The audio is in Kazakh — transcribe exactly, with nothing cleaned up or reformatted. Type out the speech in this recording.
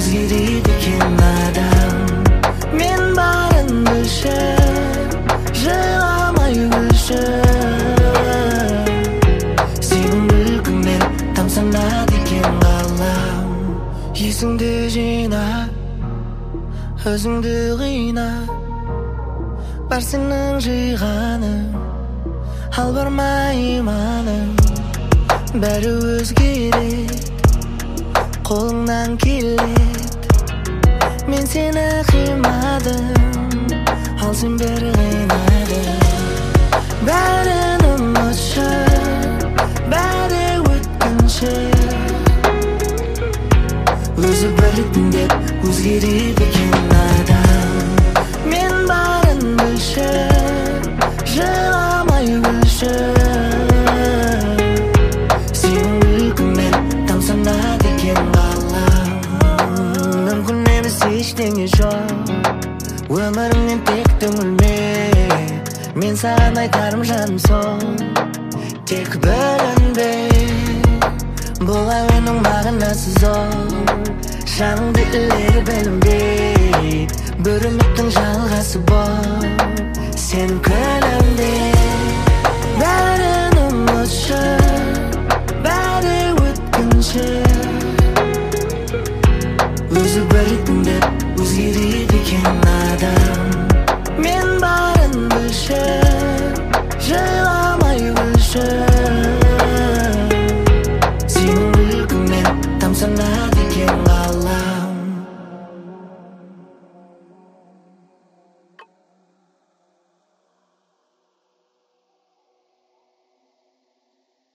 өзгереді екен адам. Мен барын білші, жыламай күлші. Сенің күлкіңмен тамсанады екен ғалам. Есіңді жина, өзіңді қина. Бар сенің жиғаның, ал барма иманың. Бәрі өзгереді, қолыңнан келеді. Мен сені қимадым, ал сен бәрі қинадың. Бәрін ұмытшы, бәрі өткінші. Өзі білдің деп өзгереді екен адам. Мен барын білші, жыламай күлші. Сенің күлкіңмен тамсанады екен ғалам. Мүмкін емес ештеңе жоқ, өміріңнен тек түңілмек. Мен саған айтарым жаным сол, тек білінбе. Бұл әуеннің мағынасы зор, жаныңды ілер білінбей. Бір үміттің жалғасы бол, сен күлімде.